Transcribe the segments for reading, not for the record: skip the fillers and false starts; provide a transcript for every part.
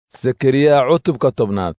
Zakariya cutubka 10.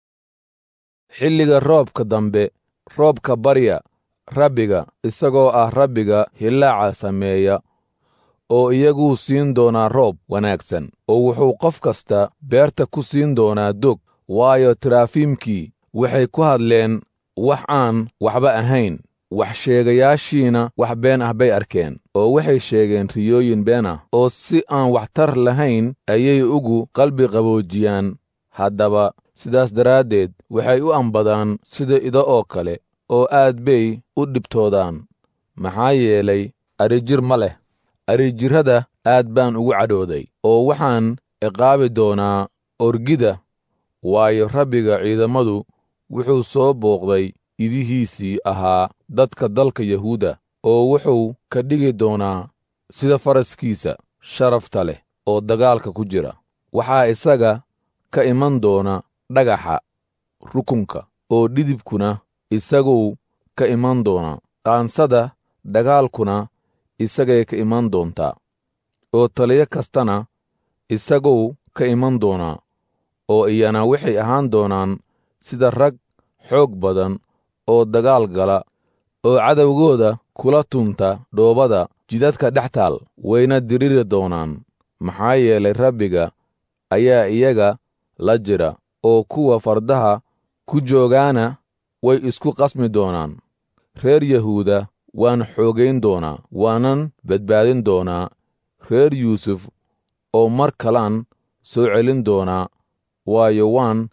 xilliga roobka dambe, roobka barya Rabbiga, isagoo ah Rabbiga hillaaca sameeya, oo iyaguu siin doonaa roob wanaagsan, oo wuxuu qof kasta beerta ku siin doonaa dog, waayo tarafiimkii waxay ku hadleen wax aan waxba ahayn, wax sheegayaashiina wax been ah bay arkeen, oo waxay sheegeen riyooyin been ah, oo si aan waxtar lahayn ayay ugu qalbi qaboojiyaan. Haddaba sidaas daraaddeed waxay u ambadaan sida ido oo kale, oo aad bay u dhibtoodaan. Maxaa yeelay adhijir ma leh. Adhijirrada aad baan ugu cadhooday, oo waxaan ciqaabi doonaa orgida, waayo Rabbiga ciidamadu wuxuu soo booqday idihiisii ahaa dadka dalka Yahuuda, oo wuxuu ka dhigi doonaa sida faraskiisa sharafta leh oo dagaalka ku jira. Waxaa isaga ka iman doona dhagaxa rukunka, oo dhidibkuna isaguu ka iman doonaa. Qaansada dagaalkuna isagay ka iman doontaa, oo taliye kastana isaguu ka iman doonaa, oo iyana waxay ahaan doonaan sida rag xoog badan oo dagaal gala, oo cadowgooda kula tunta dhoobada jidadka dhex taal, wayna diriri doonaan. Maxaa yeelay Rabbiga ayaa iyaga la jira, oo kuwa fardaha ku joogaana way isku qasmi doonaan. Reer Yahuuda waan xoogayn doonaa, waanan badbaadin doonaa. Reer Yuusuf oo mar kalaan soo celin doonaa, waayo waan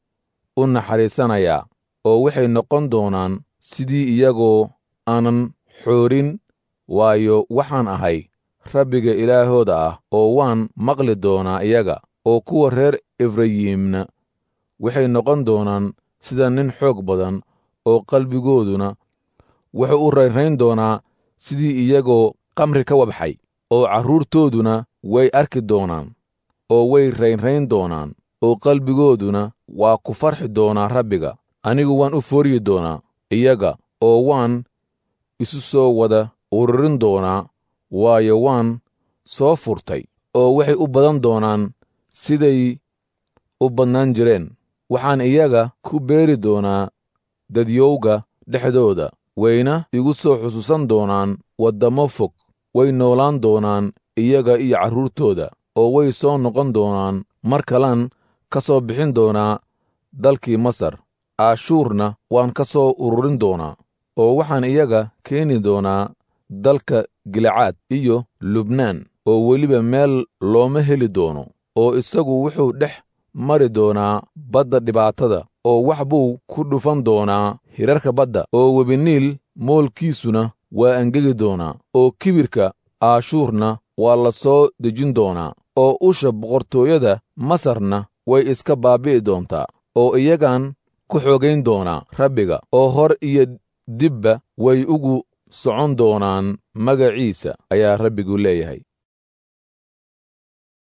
u naxariisanayaa, oo waxay noqon doonaan sidii iyagoo aanan xoorin, waayo waxaan ahay Rabbiga Ilaahooda ah, oo waan maqli doonaa iyaga. Oo kuwa reer Efrayimna waxay noqon doonaan sida nin xoog badan, oo qalbigooduna wuxuu u raynrayn doonaa sidii iyagoo khamri ka wabxay, oo carruurtooduna way arki doonaan, oo way raynrayn doonaan, oo qalbigooduna waa ku farxi doonaa Rabbiga. Anigu waan u fooryi doonaa iyaga, oo waan isu soo wada ururin doonaa, waayo waan soo furtay, oo waxay u badan doonaan siday u badnaan jireen. Waxaan iyaga ku beeri doonaa dadyowga dhexdooda, wayna igu soo xusuusan doonaan waddamo fog. Way noolaan doonaan iyaga iyo carruurtooda, oo way soo noqon doonaan. Mar kalaan ka soo bixin doonaa dalkii Masar. Ashuurna waan ka soo ururin doonaa, oo waxaan iyaga keeni doonaa dalka Gilcaad iyo Lubnaan, oo weliba meel looma heli doono. Oo isagu wuxuu dhex mari doonaa badda dhibaatada, oo wax buu ku dhufan doonaa hirarka badda, oo webi Niil moolkiisuna waa angegi doonaa, oo kibirka Ashuurna waa la soo dejin doonaa, oo usha boqortooyada Masarna way iska baabi'i doontaa, oo iyagaan ku xoogayn doonaa Rabbiga, oo hor iyo dibba way ugu socon doonaan magaciisa, ayaa Rabbigu leeyahay.